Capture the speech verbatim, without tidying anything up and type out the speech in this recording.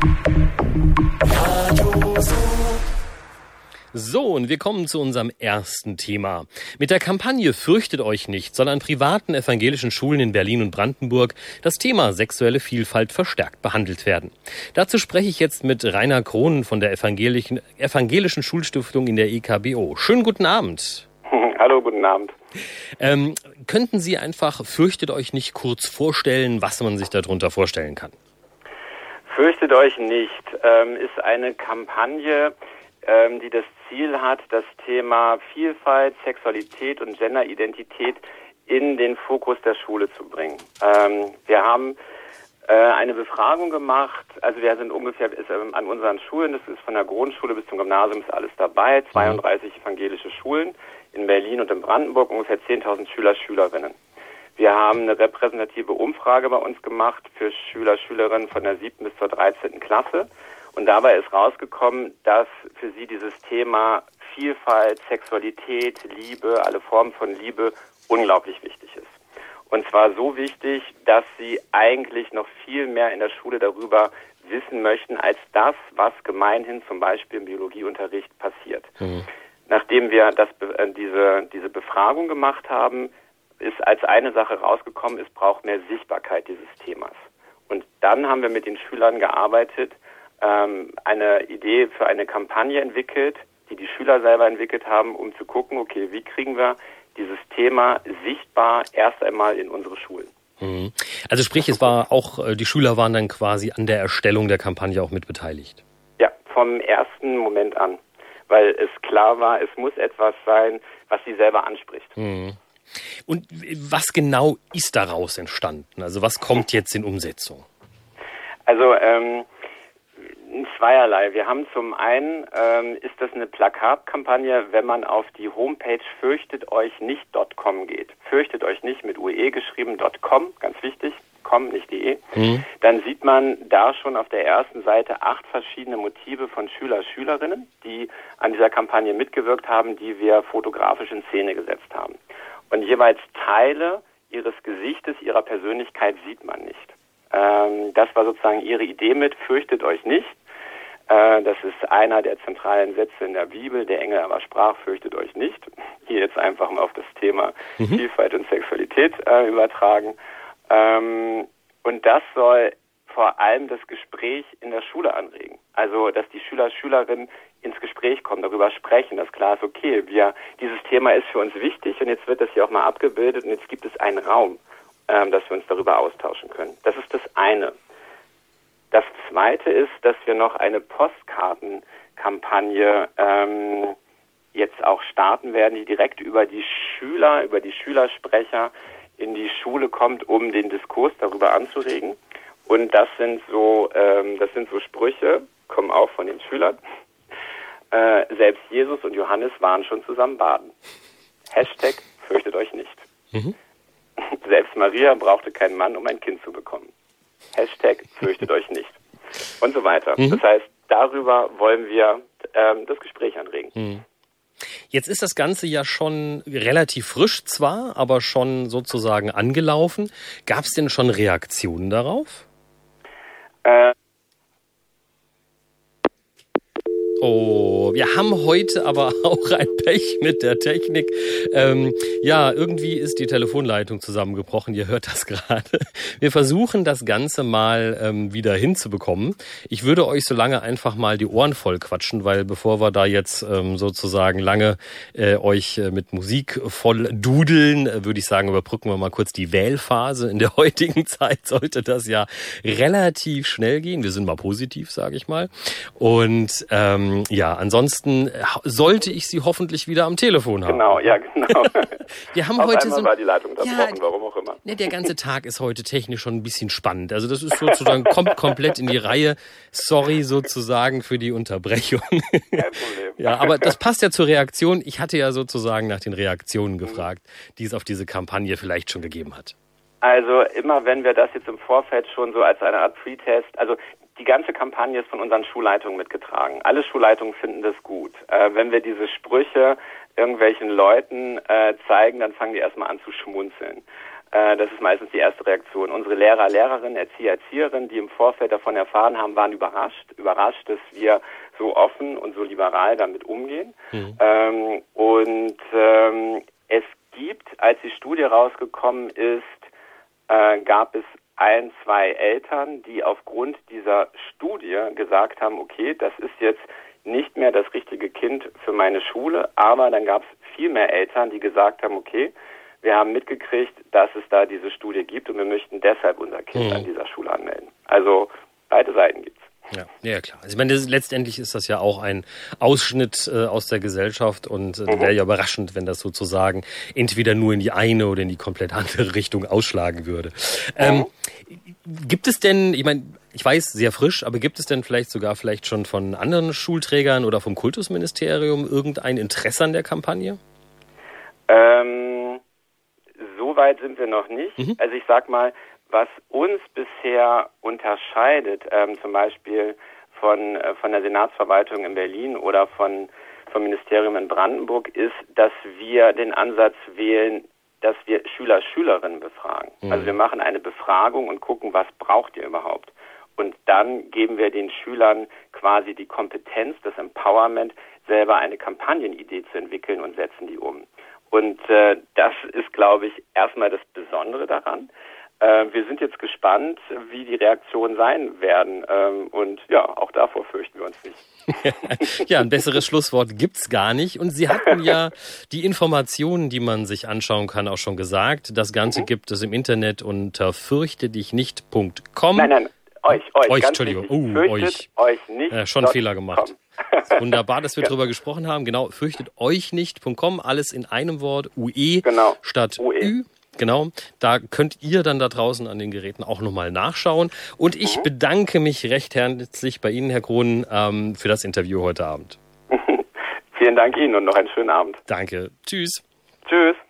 So, und wir kommen zu unserem ersten Thema. Mit der Kampagne Fürchtet euch nicht soll an privaten evangelischen Schulen in Berlin und Brandenburg das Thema sexuelle Vielfalt verstärkt behandelt werden. Dazu spreche ich jetzt mit Rainer Krohn von der evangelischen, evangelischen Schulstiftung in der E K B O. Schönen guten Abend. Hallo, guten Abend. Ähm, könnten Sie einfach Fürchtet euch nicht kurz vorstellen, was man sich darunter vorstellen kann? Fürchtet euch nicht ähm, ist eine Kampagne, ähm, die das Ziel hat, das Thema Vielfalt, Sexualität und Genderidentität in den Fokus der Schule zu bringen. Ähm, wir haben äh, eine Befragung gemacht, also wir sind ungefähr ist, ähm, an unseren Schulen, das ist von der Grundschule bis zum Gymnasium ist alles dabei, zweiunddreißig evangelische Schulen in Berlin und in Brandenburg, ungefähr zehntausend Schüler, Schülerinnen. Wir haben eine repräsentative Umfrage bei uns gemacht für Schüler, Schülerinnen von der siebten bis zur dreizehnten Klasse. Und dabei ist rausgekommen, dass für sie dieses Thema Vielfalt, Sexualität, Liebe, alle Formen von Liebe unglaublich wichtig ist. Und zwar so wichtig, dass sie eigentlich noch viel mehr in der Schule darüber wissen möchten, als das, was gemeinhin zum Beispiel im Biologieunterricht passiert. Mhm. Nachdem wir das, äh, diese, diese Befragung gemacht haben, ist als eine Sache rausgekommen, es braucht mehr Sichtbarkeit dieses Themas. Und dann haben wir mit den Schülern gearbeitet, ähm, eine Idee für eine Kampagne entwickelt, die die Schüler selber entwickelt haben, um zu gucken, okay, wie kriegen wir dieses Thema sichtbar erst einmal in unsere Schulen. Mhm. Also sprich, es war auch, die Schüler waren dann quasi an der Erstellung der Kampagne auch mit beteiligt? Ja, vom ersten Moment an, weil es klar war, es muss etwas sein, was sie selber anspricht. Mhm. Und was genau ist daraus entstanden? Also was kommt jetzt in Umsetzung? Also ähm, zweierlei. Wir haben zum einen, ähm, ist das eine Plakatkampagne, wenn man auf die Homepage fürchtet euch nicht Punkt com geht. Fürchtet euch nicht mit U E geschrieben, .com, ganz wichtig, com, nicht de. Mhm. Dann sieht man da schon auf der ersten Seite acht verschiedene Motive von Schüler, Schülerinnen, die an dieser Kampagne mitgewirkt haben, die wir fotografisch in Szene gesetzt haben. Und jeweils Teile ihres Gesichtes, ihrer Persönlichkeit sieht man nicht. Ähm, das war sozusagen ihre Idee mit Fürchtet euch nicht. Äh, das ist einer der zentralen Sätze in der Bibel. Der Engel aber sprach, fürchtet euch nicht. Hier jetzt einfach mal auf das Thema mhm. Vielfalt und Sexualität äh, übertragen. Ähm, und das soll vor allem das Gespräch in der Schule anregen. Also, dass die Schüler, Schülerinnen ins Gespräch kommen, darüber sprechen, dass klar ist, okay, wir, dieses Thema ist für uns wichtig und jetzt wird das hier auch mal abgebildet und jetzt gibt es einen Raum, ähm, dass wir uns darüber austauschen können. Das ist das eine. Das zweite ist, dass wir noch eine Postkartenkampagne ähm, jetzt auch starten werden, die direkt über die Schüler, über die Schülersprecher in die Schule kommt, um den Diskurs darüber anzuregen. Und das sind so, ähm, das sind so Sprüche, kommen auch von den Schülern. Äh, selbst Jesus und Johannes waren schon zusammen baden. Hashtag fürchtet euch nicht. Mhm. Selbst Maria brauchte keinen Mann, um ein Kind zu bekommen. Hashtag fürchtet euch nicht. Und so weiter. Mhm. Das heißt, darüber wollen wir ähm, das Gespräch anregen. Mhm. Jetzt ist das Ganze ja schon relativ frisch zwar, aber schon sozusagen angelaufen. Gab es denn schon Reaktionen darauf? Äh Oh, wir haben heute aber auch ein Pech mit der Technik. Ähm, ja, irgendwie ist die Telefonleitung zusammengebrochen. Ihr hört das gerade. Wir versuchen das Ganze mal ähm, wieder hinzubekommen. Ich würde euch so lange einfach mal die Ohren voll quatschen, weil bevor wir da jetzt ähm, sozusagen lange äh, euch äh, mit Musik voll dudeln, äh, würde ich sagen, überbrücken wir mal kurz die Wählphase. In der heutigen Zeit sollte das ja relativ schnell gehen. Wir sind mal positiv, sage ich mal. Und ähm, ja, ansonsten sollte ich Sie hoffentlich wieder am Telefon haben. Genau, ja, genau. Wir haben Auf heute einmal so war die Leitung unterbrochen, ja, warum auch immer. Ne, der ganze Tag ist heute technisch schon ein bisschen spannend. Also das ist sozusagen, kommt komplett in die Reihe. Sorry sozusagen für die Unterbrechung. Kein Problem. Ja, aber das passt ja zur Reaktion. Ich hatte ja sozusagen nach den Reaktionen gefragt, die es auf diese Kampagne vielleicht schon gegeben hat. Also immer wenn wir das jetzt im Vorfeld schon so als eine Art Pre-Test, also die ganze Kampagne ist von unseren Schulleitungen mitgetragen. Alle Schulleitungen finden das gut. Äh, wenn wir diese Sprüche irgendwelchen Leuten äh, zeigen, dann fangen die erstmal an zu schmunzeln. Äh, das ist meistens die erste Reaktion. Unsere Lehrer, Lehrerinnen, Erzieher, Erzieherinnen, die im Vorfeld davon erfahren haben, waren überrascht, überrascht, dass wir so offen und so liberal damit umgehen. Mhm. Ähm, und ähm, es gibt, als die Studie rausgekommen ist, äh, gab es ein, zwei Eltern, die aufgrund dieser Studie gesagt haben, okay, das ist jetzt nicht mehr das richtige Kind für meine Schule, aber dann gab es viel mehr Eltern, die gesagt haben, okay, wir haben mitgekriegt, dass es da diese Studie gibt und wir möchten deshalb unser Kind mhm. an dieser Schule anmelden. Also beide Seiten gibt's. Ja, ja klar. Also ich meine, das, letztendlich ist das ja auch ein Ausschnitt äh, aus der Gesellschaft und äh, mhm. wäre ja überraschend, wenn das sozusagen entweder nur in die eine oder in die komplett andere Richtung ausschlagen würde. Mhm. Ähm, gibt es denn, ich meine, ich weiß, sehr frisch, aber gibt es denn vielleicht sogar vielleicht schon von anderen Schulträgern oder vom Kultusministerium irgendein Interesse an der Kampagne? Ähm, so weit sind wir noch nicht. Mhm. Also ich sag mal, was uns bisher unterscheidet, ähm, zum Beispiel von, äh, von der Senatsverwaltung in Berlin oder von, vom Ministerium in Brandenburg, ist, dass wir den Ansatz wählen, dass wir Schüler, Schülerinnen befragen. Mhm. Also wir machen eine Befragung und gucken, was braucht ihr überhaupt? Und dann geben wir den Schülern quasi die Kompetenz, das Empowerment, selber eine Kampagnenidee zu entwickeln und setzen die um. Und äh, das ist, glaube ich, erstmal das Besondere daran. Äh, wir sind jetzt gespannt, wie die Reaktionen sein werden. Ähm, und ja, auch davor fürchten wir uns nicht. Ja, ein besseres Schlusswort gibt's gar nicht. Und Sie hatten ja die Informationen, die man sich anschauen kann, auch schon gesagt. Das Ganze mhm. gibt es im Internet unter fürchte dich nicht Punkt com. Nein, nein, euch, euch. Euch, ganz Entschuldigung. Wichtig, Uh, euch. euch nicht. Ja, schon einen Fehler gemacht. Wunderbar, dass wir ja. drüber gesprochen haben. Genau, fürchtet euch nicht Punkt com. Alles in einem Wort. U E genau. statt U E. Ü. Genau, da könnt ihr dann da draußen an den Geräten auch nochmal nachschauen. Und ich mhm. bedanke mich recht herzlich bei Ihnen, Herr Krohn, ähm, für das Interview heute Abend. Vielen Dank Ihnen und noch einen schönen Abend. Danke. Tschüss. Tschüss.